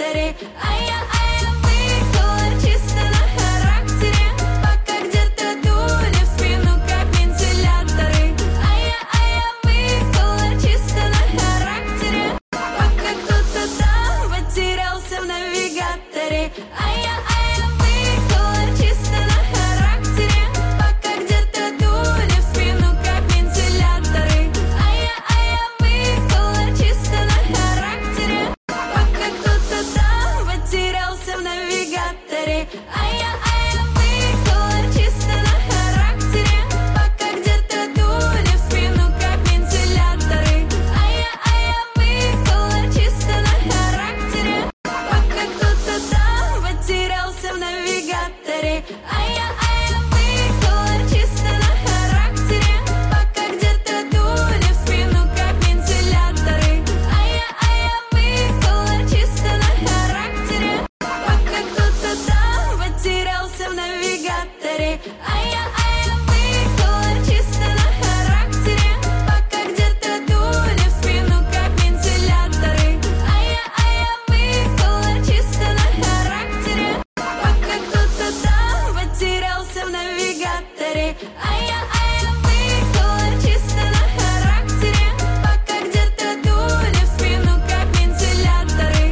навигаторе. А я выехала чисто на характере, пока где-то дули в спину, как вентиляторы. А я выехала чисто на характере, пока кто-то там потерялся в навигаторе. А я выехала чисто на характере, пока где-то дули в спину, как вентиляторы. А я выехала чисто на характере, пока кто-то там потерялся в навигаторе. А я выехала чисто на характере, пока где-то дули в спину, как вентиляторы. А я выехала чисто на характере, пока кто-то там потерялся в навигаторе. А я выехала чисто на характере, пока где-то дули в спину, как вентиляторы. А я выехала чисто на характере, пока кто-то там потерялся в навигаторе. А я выехала чисто на характере, пока где-то дули в спину, как вентиляторы. А я выехала чисто на характере, пока кто-то там потерялся в навигаторе.